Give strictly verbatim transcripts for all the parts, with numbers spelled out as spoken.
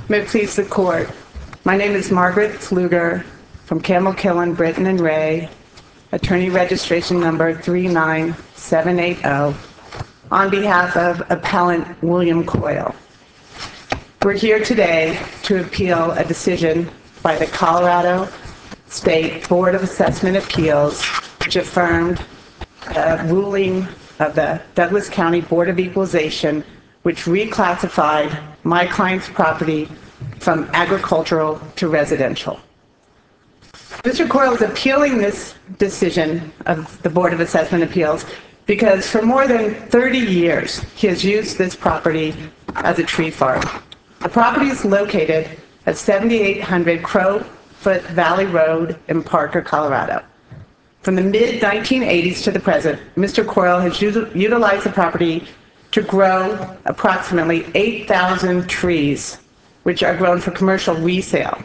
May it please the court. My name is Margaret Pfluger from Campbell Killen, Britton and Ray, attorney registration number three nine seven eight zero, on behalf of appellant William Coyle. We're here today to appeal a decision by the Colorado State Board of Assessment Appeals, which affirmed a ruling of the Douglas County Board of Equalization, which reclassified my client's property from agricultural to residential. Mister Coyle is appealing this decision of the Board of Assessment Appeals because for more than thirty years, he has used this property as a tree farm. The property is located at seventy-eight hundred Crowfoot Valley Road in Parker, Colorado. From the mid nineteen eighties to the present, Mister Coyle has utilized the property to grow approximately eight thousand trees, which are grown for commercial resale.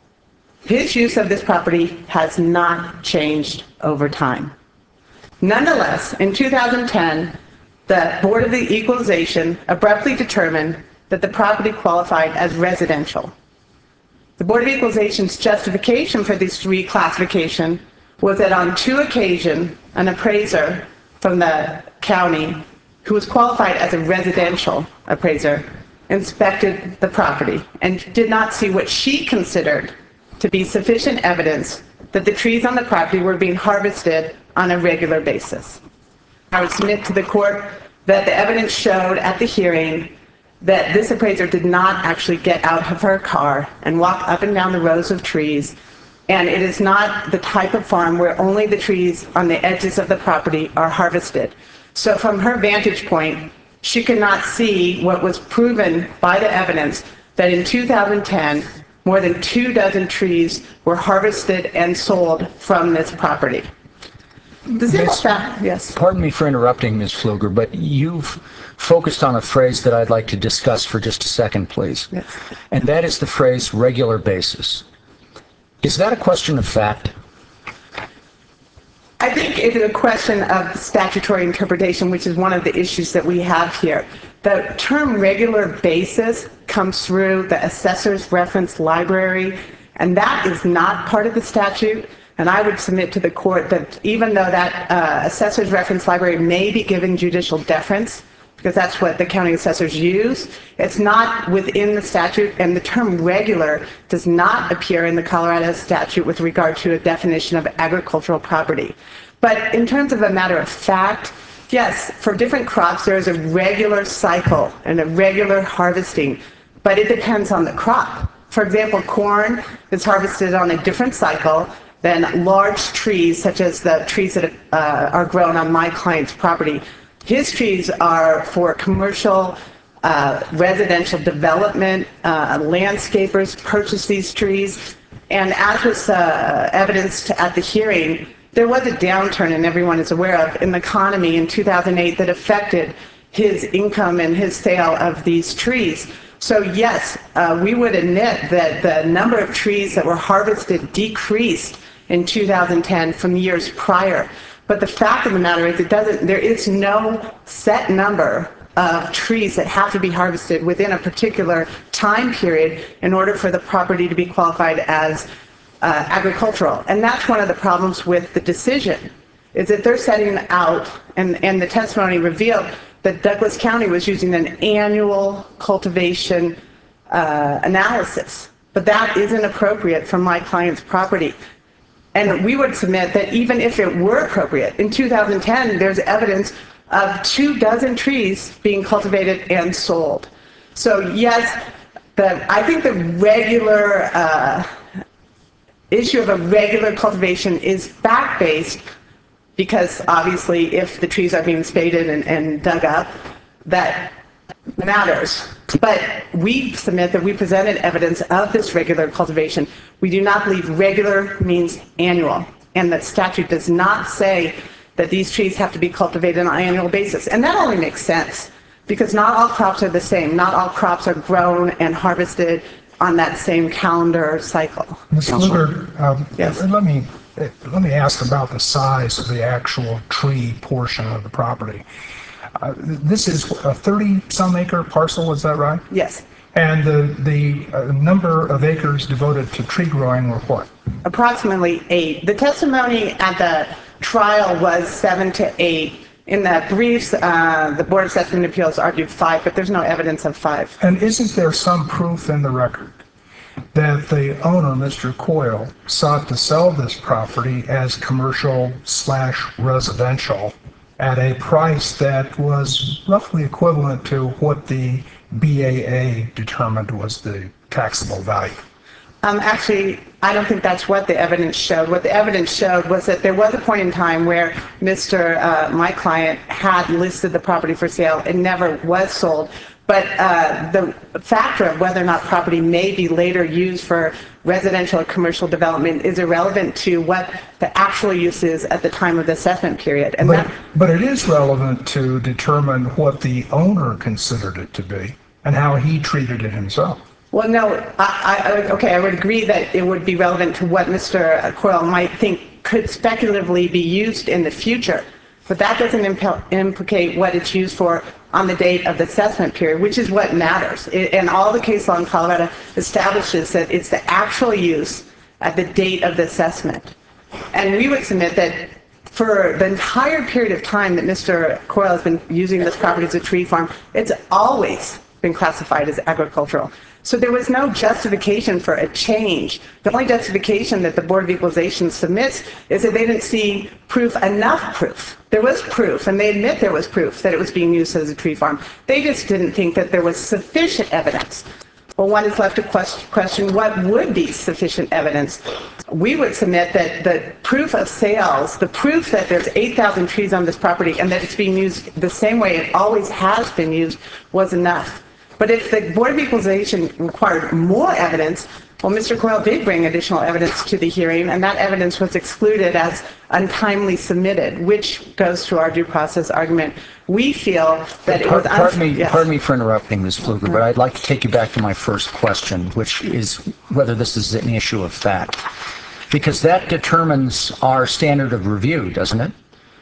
His use of this property has not changed over time. Nonetheless, in two thousand ten, the Board of the Equalization abruptly determined that the property qualified as residential. The Board of Equalization's justification for this reclassification was that on two occasions, an appraiser from the county, who was qualified as a residential appraiser, inspected the property and did not see what she considered to be sufficient evidence that the trees on the property were being harvested on a regular basis. I would submit to the court that the evidence showed at the hearing that this appraiser did not actually get out of her car and walk up and down the rows of trees, and it is not the type of farm where only the trees on the edges of the property are harvested. So from her vantage point, she could not see what was proven by the evidence that in two thousand ten, more than two dozen trees were harvested and sold from this property. Does it fact? Yes. Pardon me for interrupting, Miz Pfluger, but you've focused on a phrase that I'd like to discuss for just a second, please. Yes. And that is the phrase regular basis. Is that a question of fact? I think it is a question of statutory interpretation, which is one of the issues that we have here. The term regular basis comes through the assessor's reference library, and that is not part of the statute. And I would submit to the court that even though that uh, assessor's reference library may be given judicial deference, because that's what the county assessors use, it's not within the statute, and the term regular does not appear in the Colorado statute with regard to a definition of agricultural property. But in terms of a matter of fact, yes, for different crops there is a regular cycle and a regular harvesting, but it depends on the crop. For example, corn is harvested on a different cycle than large trees, such as the trees that uh, are grown on my client's property. His trees are for commercial, uh, residential development. Uh, landscapers purchase these trees. And as was uh, evidenced at the hearing, there was a downturn, and everyone is aware of, in the economy in two thousand eight that affected his income and his sale of these trees. So yes, uh, we would admit that the number of trees that were harvested decreased in two thousand ten from years prior. But the fact of the matter is, it doesn't. There is no set number of trees that have to be harvested within a particular time period in order for the property to be qualified as uh, agricultural. And that's one of the problems with the decision, is that they're setting out, and, and the testimony revealed that Douglas County was using an annual cultivation uh, analysis. But that isn't appropriate for my client's property. And we would submit that even if it were appropriate, in two thousand ten, there's evidence of two dozen trees being cultivated and sold. So yes, the, I think the regular uh, issue of a regular cultivation is fact-based, because obviously if the trees are being spaded and, and dug up, that matters. But we submit that we presented evidence of this regular cultivation. We do not believe regular means annual, and that statute does not say that these trees have to be cultivated on an annual basis. And that only makes sense, because not all crops are the same. Not all crops are grown and harvested on that same calendar cycle. Miz Pfluger, um, yes. let me let me ask about the size of the actual tree portion of the property. Uh, this is a thirty-some acre parcel, is that right? Yes. And the, the uh, number of acres devoted to tree growing were what? Approximately eight. The testimony at the trial was seven to eight. In the briefs, uh, the Board of Assessment Appeals argued five, but there's no evidence of five. And isn't there some proof in the record that the owner, Mister Coyle, sought to sell this property as commercial slash residential at a price that was roughly equivalent to what the B A A determined was the taxable value? Um, actually, I don't think that's what the evidence showed. What the evidence showed was that there was a point in time where Mister Uh, my client had listed the property for sale. It never was sold. But uh, the factor of whether or not property may be later used for residential or commercial development is irrelevant to what the actual use is at the time of the assessment period. And But, that, but it is relevant to determine what the owner considered it to be and how he treated it himself. well, no, I, I, I would- okay, I would agree that it would be relevant to what Mister Coyle might think could speculatively be used in the future, but that doesn't impl- implicate what it's used for on the date of the assessment period, which is what matters. It, and all the case law in Colorado establishes that it's the actual use at the date of the assessment. And we would submit that for the entire period of time that Mister Coyle has been using this property as a tree farm, it's always been classified as agricultural. So there was no justification for a change. The only justification that the Board of Equalization submits is that they didn't see proof, enough proof. There was proof, and they admit there was proof that it was being used as a tree farm. They just didn't think that there was sufficient evidence. Well, one is left to question what would be sufficient evidence. We would submit that the proof of sales, the proof that there's eight thousand trees on this property and that it's being used the same way it always has been used, was enough. But if the Board of Equalization required more evidence, well, Mister Coyle did bring additional evidence to the hearing, and that evidence was excluded as untimely submitted, which goes to our due process argument. We feel that it was... Pardon me, yes. pardon me for interrupting, Miz Pfluger, but I'd like to take you back to my first question, which is whether this is an issue of fact. Because that determines our standard of review, doesn't it?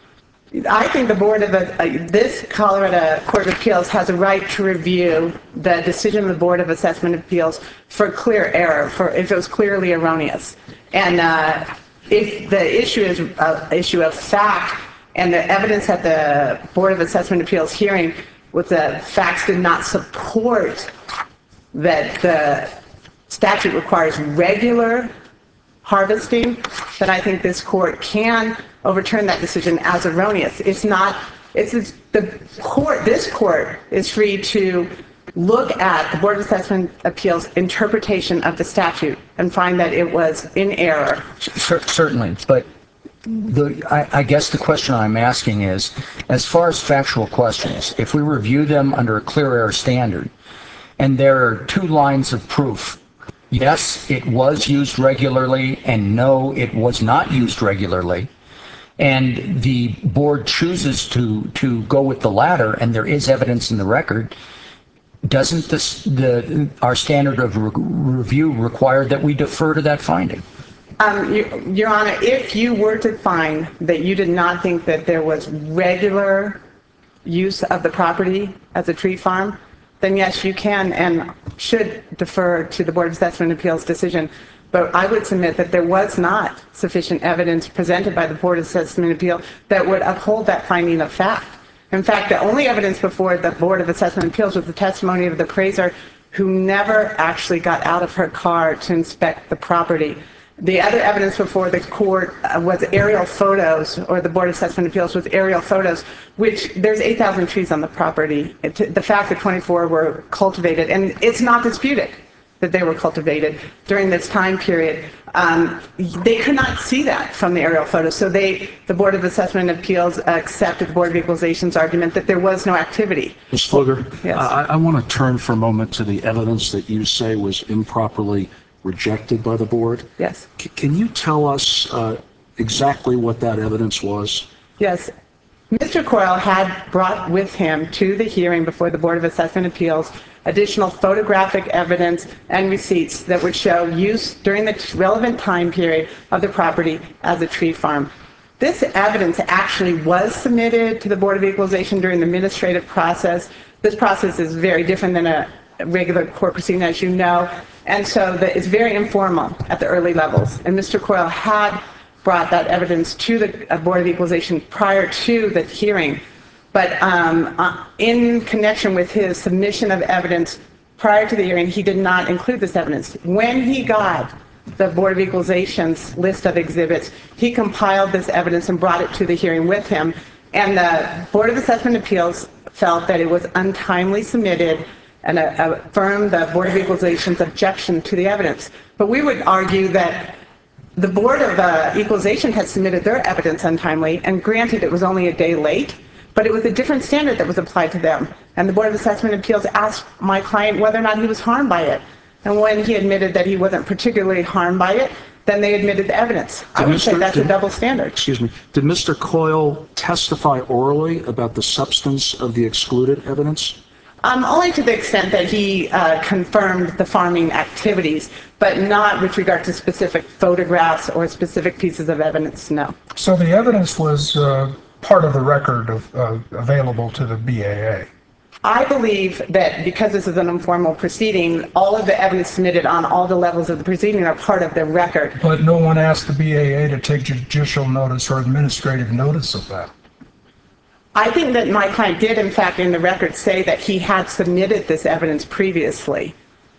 I think the Board of, uh, this Colorado Court of Appeals has a right to review the decision of the Board of Assessment Appeals for clear error, for if it was clearly erroneous. And uh, if the issue is an issue of fact, and the evidence at the Board of Assessment Appeals hearing with the facts did not support that the statute requires regular harvesting, then I think this court can overturn that decision as erroneous. It's not, it's, it's the court, this court is free to look at the Board of Assessment Appeals interpretation of the statute and find that it was in error. C- certainly, but the, I, I guess the question I'm asking is, as far as factual questions, if we review them under a clear error standard, and there are two lines of proof, yes, it was used regularly, and no, it was not used regularly, and the board chooses to, to go with the latter, and there is evidence in the record, doesn't this, the, our standard of re- review require that we defer to that finding? Um, Your, Your Honor, if you were to find that you did not think that there was regular use of the property as a tree farm, then yes, you can and should defer to the Board of Assessment Appeals decision. But I would submit that there was not sufficient evidence presented by the Board of Assessment Appeal that would uphold that finding of fact. In fact, the only evidence before the Board of Assessment Appeals was the testimony of the appraiser who never actually got out of her car to inspect the property. The other evidence before the court uh, was aerial photos, or the Board of Assessment Appeals was aerial photos, which there's eight thousand trees on the property. It, the fact that twenty-four were cultivated, and it's not disputed that they were cultivated during this time period. Um, they could not see that from the aerial photos, so they, the Board of Assessment Appeals accepted the Board of Equalization's argument that there was no activity. Miz Pfluger, Yes. I, I want to turn for a moment to the evidence that you say was improperly rejected by the board. Yes. C- can you tell us uh, exactly what that evidence was? Yes. Mister Coyle had brought with him to the hearing before the Board of Assessment Appeals additional photographic evidence and receipts that would show use during the relevant time period of the property as a tree farm. This evidence actually was submitted to the Board of Equalization during the administrative process. This process is very different than a regular court proceeding, as you know, and so that it's very informal at the early levels. And Mister Coyle had brought that evidence to the uh, Board of Equalization prior to the hearing, but um, uh, in connection with his submission of evidence prior to the hearing, he did not include this evidence. When he got the Board of Equalization's list of exhibits, he compiled this evidence and brought it to the hearing with him, and the Board of Assessment Appeals felt that it was untimely submitted and uh, affirmed the Board of Equalization's objection to the evidence. But we would argue that the Board of uh, Equalization had submitted their evidence untimely, and granted it was only a day late, but it was a different standard that was applied to them. And the Board of Assessment Appeals asked my client whether or not he was harmed by it. And when he admitted that he wasn't particularly harmed by it, then they admitted the evidence. I would say that's a double standard. Excuse me. Did Mister Coyle testify orally about the substance of the excluded evidence? Um, only to the extent that he uh, confirmed the farming activities, but not with regard to specific photographs or specific pieces of evidence, no. So the evidence was uh, part of the record of, uh, available to the B A A. I believe that because this is an informal proceeding, all of the evidence submitted on all the levels of the proceeding are part of the record. But no one asked the B A A to take judicial notice or administrative notice of that. I think that my client did, in fact, in the record say that he had submitted this evidence previously.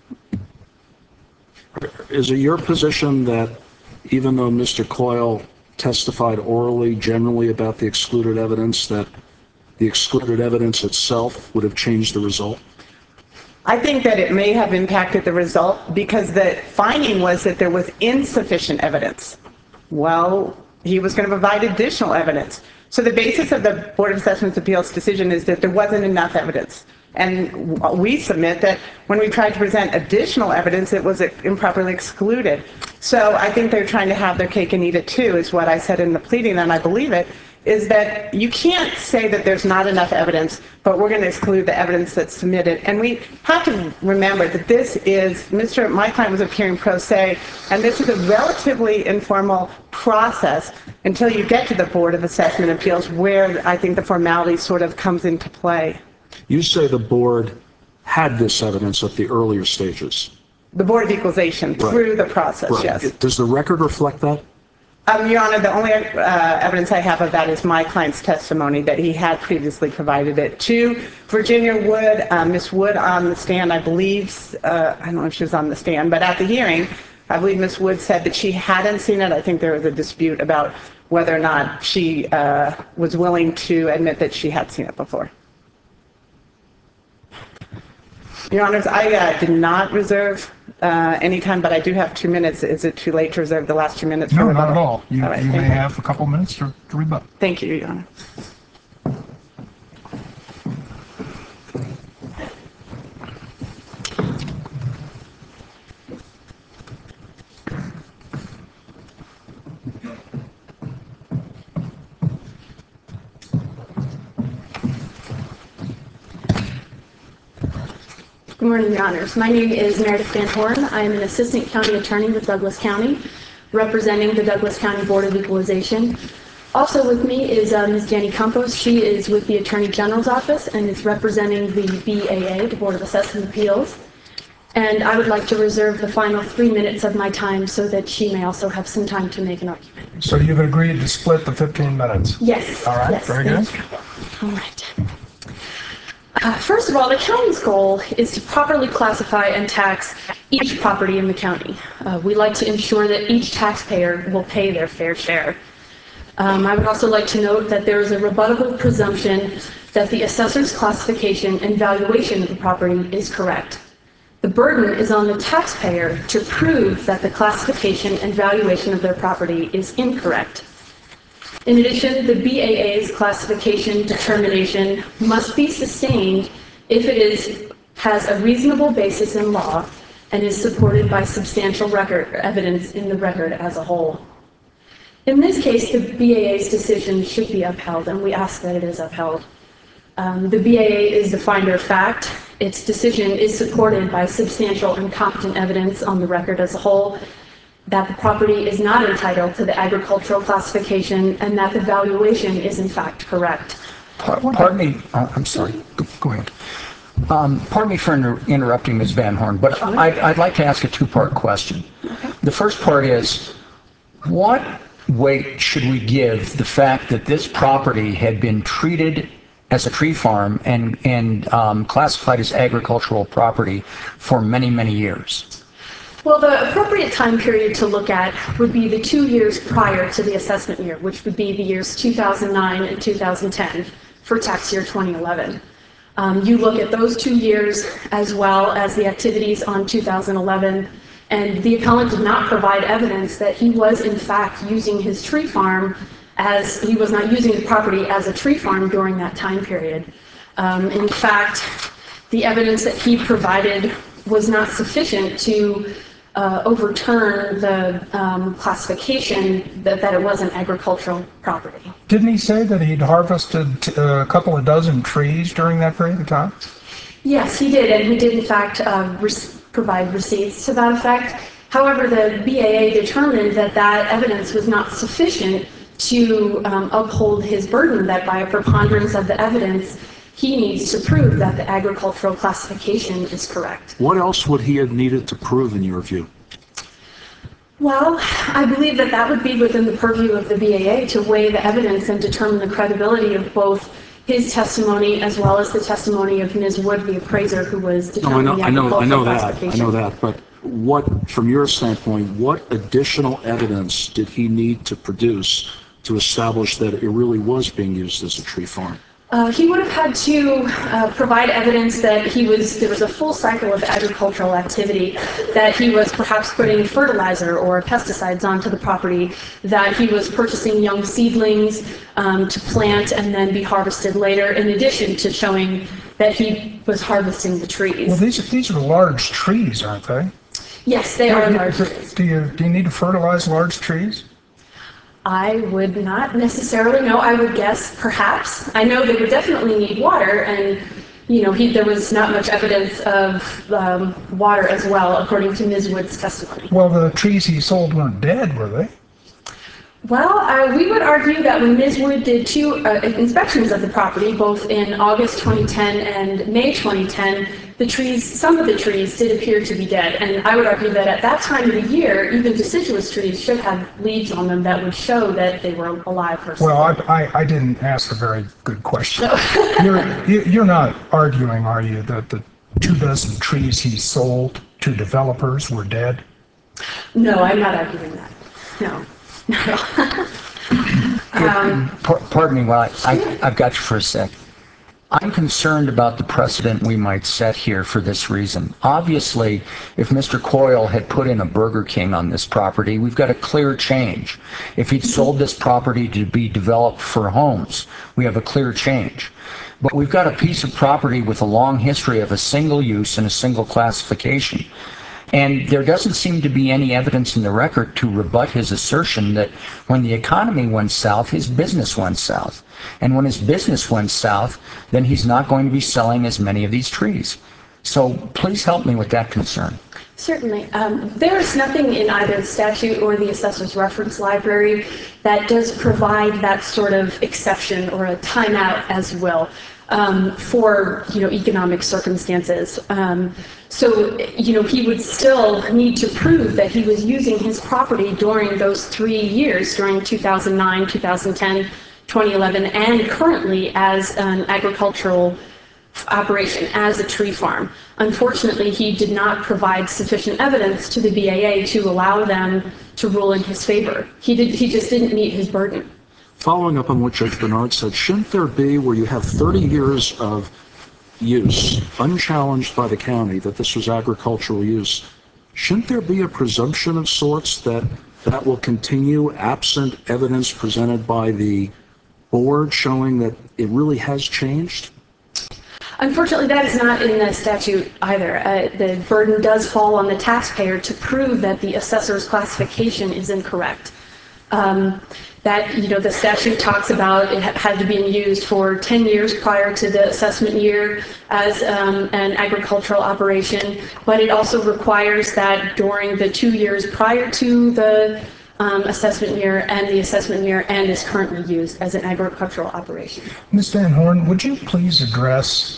Is it your position that even though Mister Coyle testified orally generally about the excluded evidence, that the excluded evidence itself would have changed the result? I think that it may have impacted the result because the finding was that there was insufficient evidence. Well, he was going to provide additional evidence. So the basis of the Board of Assessment Appeals decision is that there wasn't enough evidence. And we submit that when we tried to present additional evidence, it was improperly excluded. So I think they're trying to have their cake and eat it too, is what I said in the pleading, and I believe it, is that you can't say that there's not enough evidence, but we're going to exclude the evidence that's submitted. And we have to remember that this is, Mister my client was appearing pro se, and this is a relatively informal process until you get to the Board of Assessment Appeals, where I think the formality sort of comes into play. You say the board had this evidence at the earlier stages. The Board of Equalization, Right. through the process, Right. yes. Does the record reflect that? Um, Your Honor, the only uh, evidence I have of that is my client's testimony that he had previously provided it to Virginia Wood. Uh, Miz Wood on the stand, I believe, uh, I don't know if she was on the stand, but at the hearing, I believe Miz Wood said that she hadn't seen it. I think there was a dispute about whether or not she uh, was willing to admit that she had seen it before. Your Honors, I uh, did not reserve uh, any time, but I do have two minutes. Is it too late to reserve the last two minutes? No, for not rebuttal? at all. You, All right, you may thank you. have a couple minutes to, to rebut. Thank you, Your Honor. Good morning, Your Honors. My name is Meredith Van Horn. I am an Assistant County Attorney with Douglas County, representing the Douglas County Board of Equalization. Also with me is uh, Miz Jenny Campos. She is with the Attorney General's Office and is representing the B A A, the Board of Assessment Appeals. And I would like to reserve the final three minutes of my time so that she may also have some time to make an argument. So you've agreed to split the fifteen minutes? Yes. All right, yes, very good. thank you. All right. Uh, first of all, the county's goal is to properly classify and tax each property in the county. Uh, we like to ensure that each taxpayer will pay their fair share. Um, I would also like to note that there is a rebuttable presumption that the assessor's classification and valuation of the property is correct. The burden is on the taxpayer to prove that the classification and valuation of their property is incorrect. In addition, the B A A's classification determination must be sustained if it is, has a reasonable basis in law and is supported by substantial record evidence in the record as a whole. In this case, the B A A's decision should be upheld, and we ask that it is upheld. Um, the B A A is the finder of fact. Its decision is supported by substantial and competent evidence on the record as a whole, that the property is not entitled to the agricultural classification, and that the valuation is in fact correct. Pardon me, uh, I'm sorry, go, go ahead. Um, pardon me for inter- interrupting, Miz Van Horn, but I'd, I'd like to ask a two-part question. The first part is, what weight should we give the fact that this property had been treated as a tree farm and, and um, classified as agricultural property for many, many years? Well, the appropriate time period to look at would be the two years prior to the assessment year, which would be the years two thousand nine and two thousand ten for tax year twenty eleven. Um, you look at those two years as well as the activities on two thousand eleven, and the appellant did not provide evidence that he was in fact using his tree farm as, he was not using the property as a tree farm during that time period. Um, in fact, the evidence that he provided was not sufficient to uh, overturn the um, classification that, that it was an agricultural property. Didn't he say that he'd harvested uh, a couple of dozen trees during that period of time? Yes, he did, and he did in fact uh, re- provide receipts to that effect. However, the B A A determined that that evidence was not sufficient to um, uphold his burden, that by a preponderance of the evidence, he needs to prove that the agricultural classification is correct. What else would he have needed to prove in your view? Well, I believe that that would be within the purview of the B A A to weigh the evidence and determine the credibility of both his testimony as well as the testimony of Miz Wood, the appraiser, who was No, I determining know, the I know, I agricultural know that, I classification. know that, but what, from your standpoint, what additional evidence did he need to produce to establish that it really was being used as a tree farm? Uh, he would have had to uh, provide evidence that he was, there was a full cycle of agricultural activity, that he was perhaps putting fertilizer or pesticides onto the property, that he was purchasing young seedlings um, to plant and then be harvested later, in addition to showing that he was harvesting the trees. Well, these, these are large trees, aren't they? Yes, they are Do- large do- trees. Do you, do you need to fertilize large trees? I would not necessarily know. I would guess perhaps. I know they would definitely need water, and you know, he, there was not much evidence of um, water as well, according to Miz Wood's testimony. Well, the trees he sold weren't dead, were they? Well, uh, we would argue that when Miz Wood did two uh, inspections of the property, both in August twenty ten and May twenty ten, the trees, some of the trees did appear to be dead. And I would argue that at that time of the year, even deciduous trees should have leaves on them that would show that they were alive for some Well, I, I, I didn't ask a very good question. You're, you- you're not arguing, are you, that the two dozen trees he sold to developers were dead? No, I'm not arguing that. No. Par- Pardon me, while I, I, I've got you for a sec. I'm concerned about the precedent we might set here for this reason. Obviously, if Mister Coyle had put in a Burger King on this property, we've got a clear change. If he'd sold this property to be developed for homes, we have a clear change. But we've got a piece of property with a long history of a single use and a single classification. And there doesn't seem to be any evidence in the record to rebut his assertion that when the economy went south, his business went south. And when his business went south, then he's not going to be selling as many of these trees. So please help me with that concern. Certainly. Um, there is nothing in either the statute or the assessor's reference library that does provide that sort of exception or a timeout, as you will, um, for, you know, economic circumstances. Um, so, you know, he would still need to prove that he was using his property during those three years, during two thousand nine, two thousand ten, twenty eleven, and currently as an agricultural operation, as a tree farm. Unfortunately, he did not provide sufficient evidence to the B A A to allow them to rule in his favor. He did. He just didn't meet his burden. Following up on what Judge Bernard said, shouldn't there be, where you have thirty years of use, unchallenged by the county, that this was agricultural use, shouldn't there be a presumption of sorts that that will continue absent evidence presented by the board showing that it really has changed? Unfortunately, that is not in the statute either. Uh, the burden does fall on the taxpayer to prove that the assessor's classification is incorrect. Um, that, you know, the statute talks about it had to be used for ten years prior to the assessment year as um, an agricultural operation, but it also requires that during the two years prior to the um, assessment year and the assessment year and is currently used as an agricultural operation. Miz Van Horn, would you please address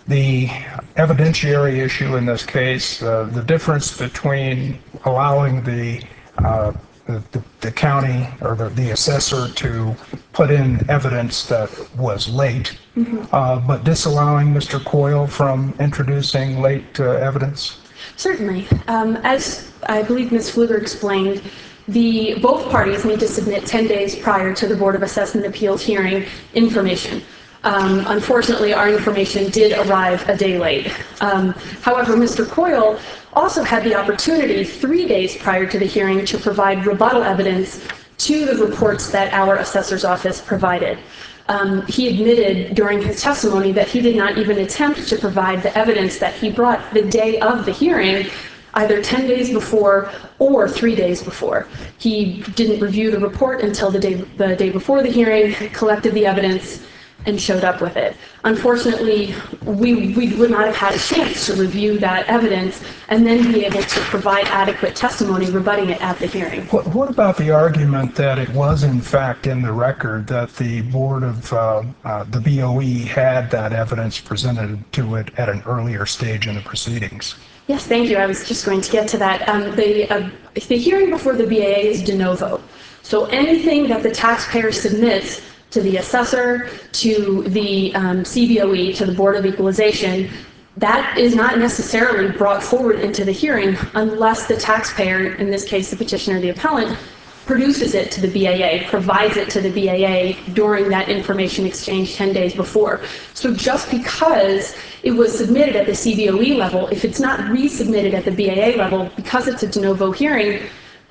The evidentiary issue in this case, uh, the difference between allowing the, uh, the, the county or the, the assessor to put in evidence that was late, mm-hmm. uh, but disallowing Mister Coyle from introducing late uh, evidence? Certainly. Um, as I believe Miz Pfluger explained, the both parties need to submit ten days prior to the Board of Assessment Appeals hearing information. Um, unfortunately, our information did arrive a day late. Um, however, Mister Coyle also had the opportunity three days prior to the hearing to provide rebuttal evidence to the reports that our assessor's office provided. Um, he admitted during his testimony that he did not even attempt to provide the evidence that he brought the day of the hearing, either ten days before or three days before. He didn't review the report until the day, the day before the hearing, collected the evidence, and showed up with it. Unfortunately, we, we would not have had a chance to review that evidence and then be able to provide adequate testimony rebutting it at the hearing. What, what about the argument that it was in fact in the record that the board of uh, uh, the B O E had that evidence presented to it at an earlier stage in the proceedings? Yes, thank you. I was just going to get to that. Um, the, uh, the hearing before the B A A is de novo. So anything that the taxpayer submits to the assessor, to the um, C B O E, to the Board of Equalization, that is not necessarily brought forward into the hearing unless the taxpayer, in this case the petitioner, the appellant, produces it to the B A A, provides it to the B A A during that information exchange ten days before. So just because it was submitted at the C B O E level, if it's not resubmitted at the B A A level, because it's a de novo hearing,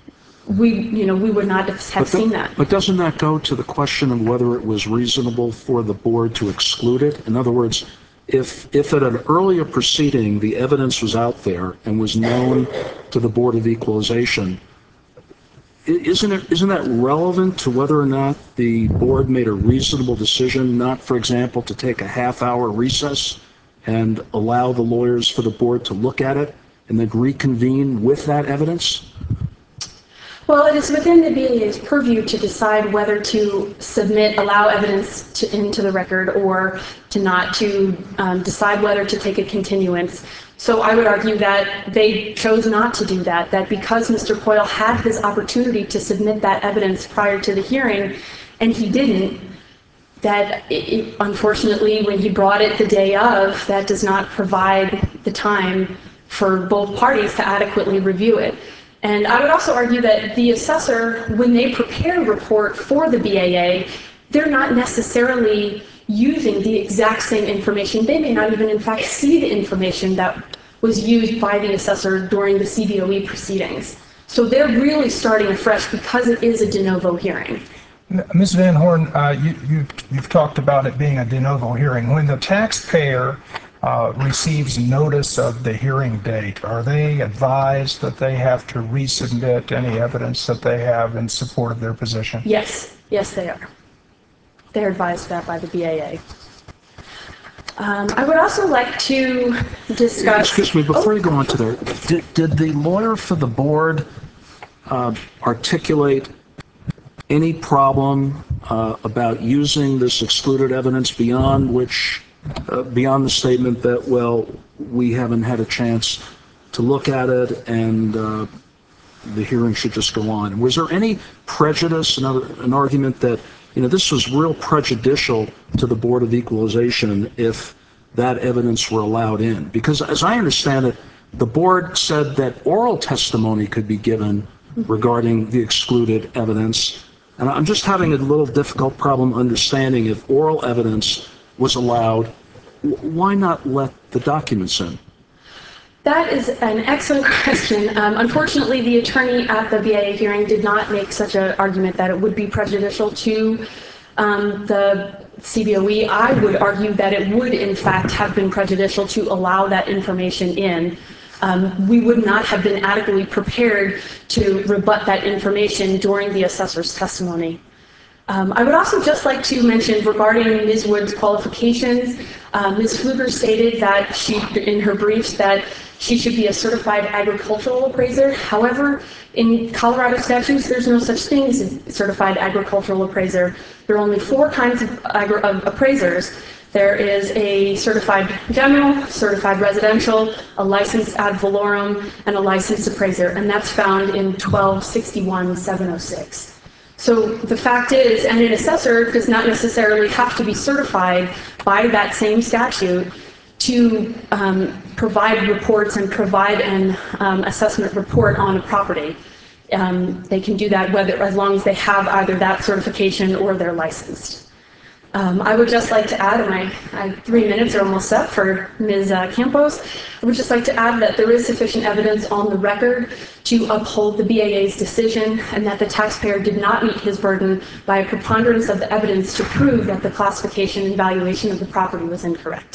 we, you know, we would not have But, seen the, that. but doesn't that go to the question of whether it was reasonable for the board to exclude it? In other words, if if at an earlier proceeding the evidence was out there and was known to the Board of Equalization, isn't it isn't that relevant to whether or not the board made a reasonable decision, not, for example, to take a half-hour recess and allow the lawyers for the board to look at it and then reconvene with that evidence? Well, it is within the B A A's purview to decide whether to submit, allow evidence to, into the record or to not, to um, decide whether to take a continuance. So I would argue that they chose not to do that, that because Mister Coyle had this opportunity to submit that evidence prior to the hearing and he didn't, that it, it, unfortunately when he brought it the day of, that does not provide the time for both parties to adequately review it. And I would also argue that the assessor, when they prepare a report for the B A A, they're not necessarily using the exact same information. They may not even, in fact, see the information that was used by the assessor during the C B O E proceedings. So they're really starting afresh because it is a de novo hearing. Miz Van Horn, uh, you, you, you've talked about it being a de novo hearing. When the taxpayer Uh, receives notice of the hearing date, are they advised that they have to resubmit any evidence that they have in support of their position? Yes, yes they are. They're advised of that by the B A A. Um, I would also like to discuss... Excuse me, before oh. you go on to there, did, did the lawyer for the board uh, articulate any problem uh, about using this excluded evidence beyond which Uh, beyond the statement that, well, we haven't had a chance to look at it and uh, the hearing should just go on? Was there any prejudice, another, an argument that, you know, this was real prejudicial to the Board of Equalization if that evidence were allowed in? Because as I understand it, the board said that oral testimony could be given regarding the excluded evidence. And I'm just having a little difficult problem understanding if oral evidence was allowed, why not let the documents in? That is an excellent question. Um, unfortunately, the attorney at the B A A hearing did not make such an argument that it would be prejudicial to um, the C B O E. I would argue that it would, in fact, have been prejudicial to allow that information in. Um, we would not have been adequately prepared to rebut that information during the assessor's testimony. Um, I would also just like to mention regarding Miz Wood's qualifications, uh, Miz Pfluger stated that she, in her briefs, that she should be a certified agricultural appraiser. However, in Colorado statutes, there's no such thing as a certified agricultural appraiser. There are only four kinds of, agri of appraisers. There is a certified general, certified residential, a licensed ad valorem, and a licensed appraiser, and that's found in twelve sixty-one seven oh six. So the fact is, and an assessor does not necessarily have to be certified by that same statute to um, provide reports and provide an um, assessment report on a property. Um, they can do that whether, as long as they have either that certification or they're licensed. Um, I would just like to add, and my, my three minutes are almost up for Miz Uh, Campos, I would just like to add that there is sufficient evidence on the record to uphold the B A A's decision and that the taxpayer did not meet his burden by a preponderance of the evidence to prove that the classification and valuation of the property was incorrect.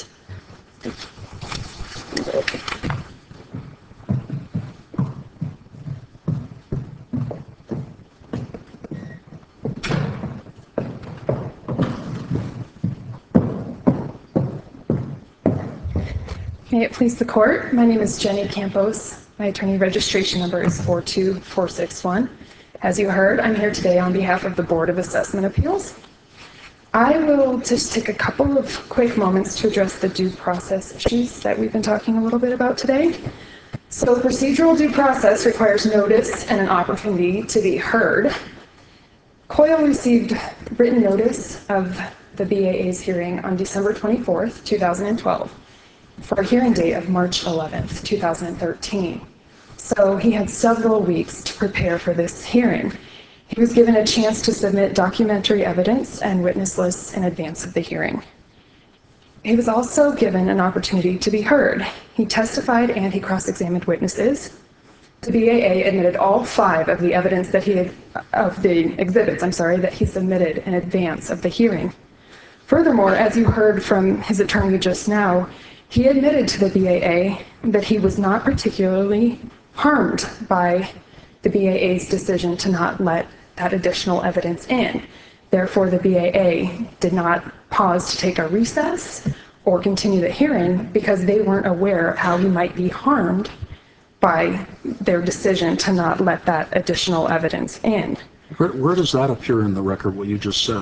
May it please the court, my name is Jenny Campos. My attorney registration number is four two four six one. As you heard, I'm here today on behalf of the Board of Assessment Appeals. I will just take a couple of quick moments to address the due process issues that we've been talking a little bit about today. So procedural due process requires notice and an opportunity to be heard. Coyle received written notice of the B A A's hearing on December twenty-fourth, two thousand twelve. For a hearing date of March eleventh, two thousand thirteen. So he had several weeks to prepare for this hearing. He was given a chance to submit documentary evidence and witness lists in advance of the hearing. He was also given an opportunity to be heard. He testified and he cross-examined witnesses. The B A A admitted all five of the evidence that he had, of the exhibits, I'm sorry, that he submitted in advance of the hearing. Furthermore, as you heard from his attorney just now, he admitted to the B A A that he was not particularly harmed by the B A A's decision to not let that additional evidence in. Therefore, the B A A did not pause to take a recess or continue the hearing because they weren't aware of how he might be harmed by their decision to not let that additional evidence in. Where, where does that appear in the record, what you just said?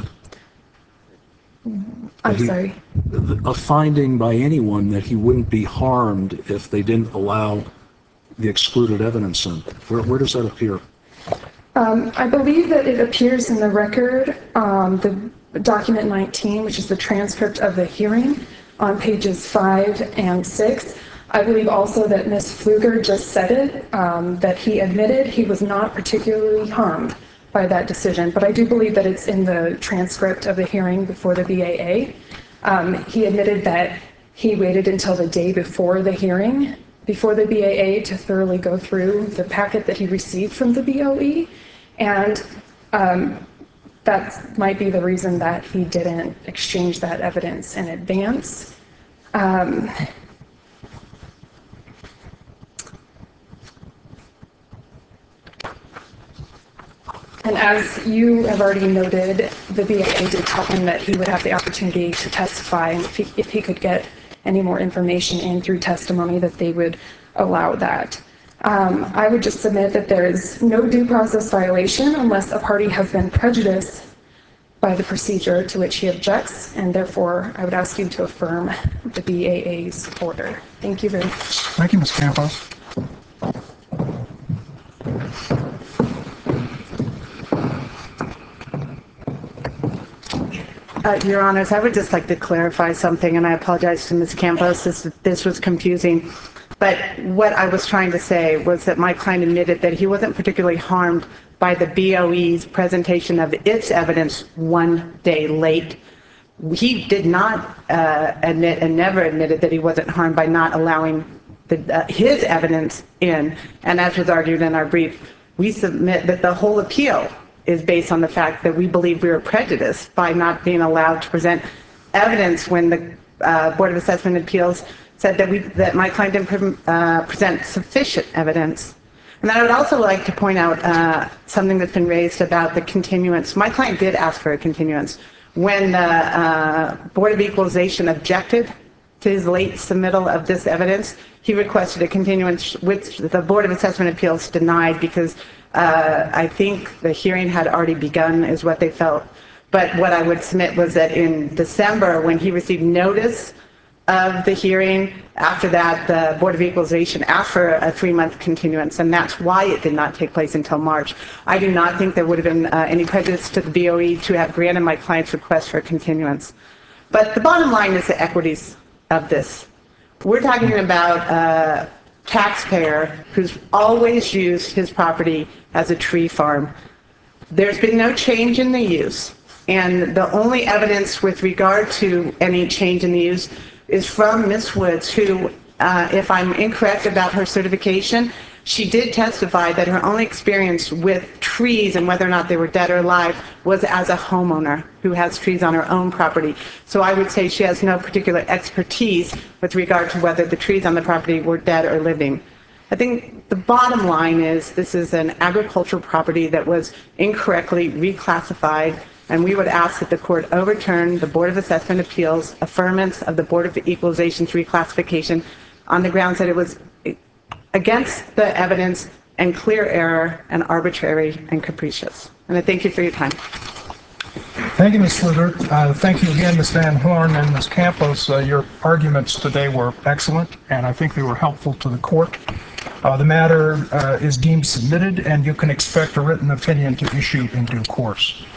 I'm he, sorry? A finding by anyone that he wouldn't be harmed if they didn't allow the excluded evidence in. Where, where does that appear? Um, I believe that it appears in the record, um, the document nineteen, which is the transcript of the hearing, on pages five and six. I believe also that Miz Pfluger just said it, um, that he admitted he was not particularly harmed by that decision, but I do believe that it's in the transcript of the hearing before the B A A. Um, he admitted that he waited until the day before the hearing, before the B A A, to thoroughly go through the packet that he received from the B O E, and um, that might be the reason that he didn't exchange that evidence in advance. Um, And as you have already noted, the B A A did tell him that he would have the opportunity to testify, and if he, if he could get any more information in through testimony, that they would allow that. Um, I would just submit that there is no due process violation unless a party has been prejudiced by the procedure to which he objects, and therefore I would ask you to affirm the B A A's order. Thank you very much. Thank you, Miz Campos. Uh, Your Honors, I would just like to clarify something, and I apologize to Miz Campos if this was confusing. But what I was trying to say was that my client admitted that he wasn't particularly harmed by the B O E's presentation of its evidence one day late. He did not uh, admit and never admitted that he wasn't harmed by not allowing the, uh, his evidence in. And as was argued in our brief, we submit that the whole appeal is based on the fact that we believe we were prejudiced by not being allowed to present evidence when the uh, Board of Assessment Appeals said that we that my client didn't pre uh, present sufficient evidence. And then I would also like to point out uh, something that's been raised about the continuance. My client did ask for a continuance. When the uh, Board of Equalization objected to his late submittal of this evidence, he requested a continuance, which the Board of Assessment Appeals denied because uh, I think the hearing had already begun, is what they felt. But what I would submit was that in December, when he received notice of the hearing, after that, the Board of Equalization asked for a three-month continuance, and that's why it did not take place until March. I do not think there would have been uh, any prejudice to the B O E to have granted my client's request for a continuance. But the bottom line is the equities of this. We're talking about a taxpayer who's always used his property as a tree farm. There's been no change in the use, and the only evidence with regard to any change in the use is from Miz Woods, who, uh, if I'm incorrect about her certification, she did testify that her only experience with trees and whether or not they were dead or alive was as a homeowner who has trees on her own property. So I would say she has no particular expertise with regard to whether the trees on the property were dead or living. I think the bottom line is this is an agricultural property that was incorrectly reclassified, and we would ask that the court overturn the Board of Assessment Appeals affirmance of the Board of Equalization's reclassification on the grounds that it was against the evidence and clear error and arbitrary and capricious. And I thank you for your time. Thank you, Miz Sluter. Uh, thank you again, Miz Van Horn and Miz Campos. Uh, your arguments today were excellent, and I think they were helpful to the court. Uh, the matter uh, is deemed submitted, and you can expect a written opinion to issue in due course.